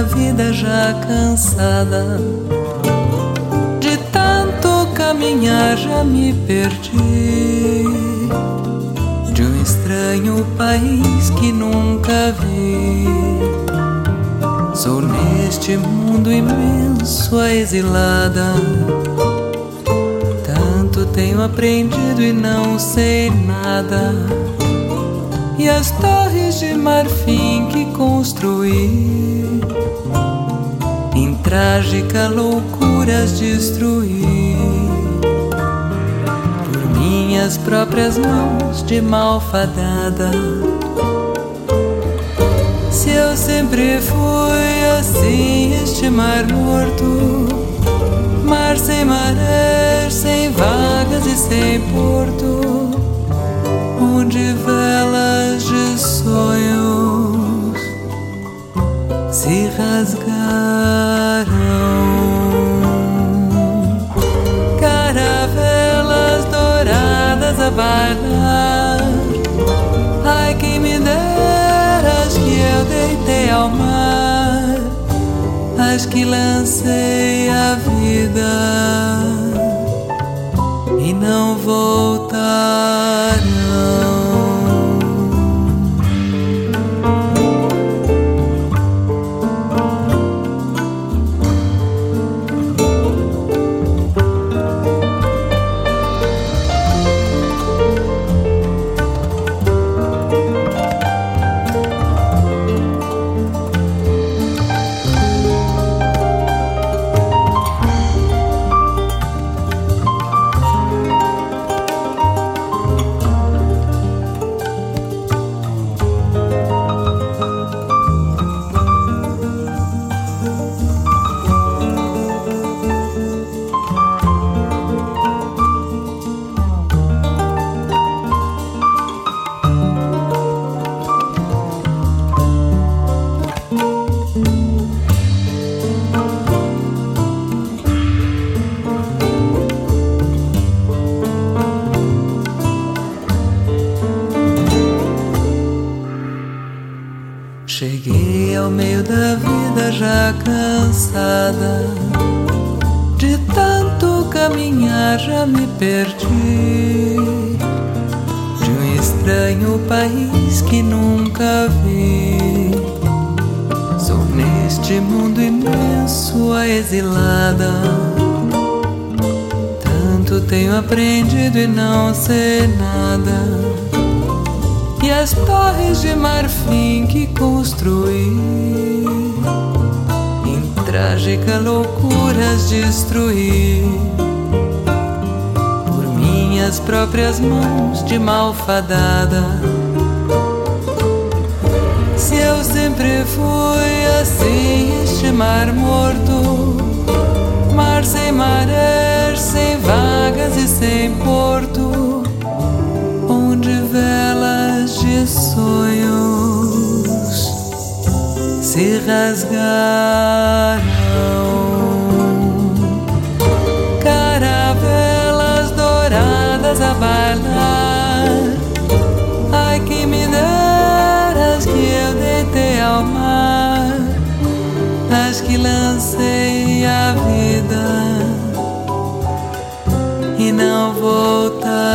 vida já cansada. De tanto caminhar já me perdi, de um estranho país que nunca vi. Sou neste mundo imenso a exilada. Tanto tenho aprendido e não sei nada. E as torres de marfim que construí, em trágica loucuras destruí, por minhas próprias mãos de malfadada. Se eu sempre fui assim, este mar morto, mar sem marés, sem vagas e sem porto, onde velas de sonhos se rasgaram, caravelas douradas a bailar. Ai, quem me dera as que eu deitei ao mar, as que lancei a vida e não voltarão. Cheguei ao meio da vida já cansada. De tanto caminhar já me perdi, de um estranho país que nunca vi. Sou neste mundo imenso a exilada. Tanto tenho aprendido e não sei nada. E as torres de marfim que construí, em trágica loucuras destruí, por minhas próprias mãos de malfadada. Se eu sempre fui assim, este mar morto, mar sem marés, sem vagas e sem porto, onde velas de sonhos se rasgaram, caravelas douradas a bailar. Ai, quem me dera as que eu deitei ao mar, as que lancei a vida e não voltar.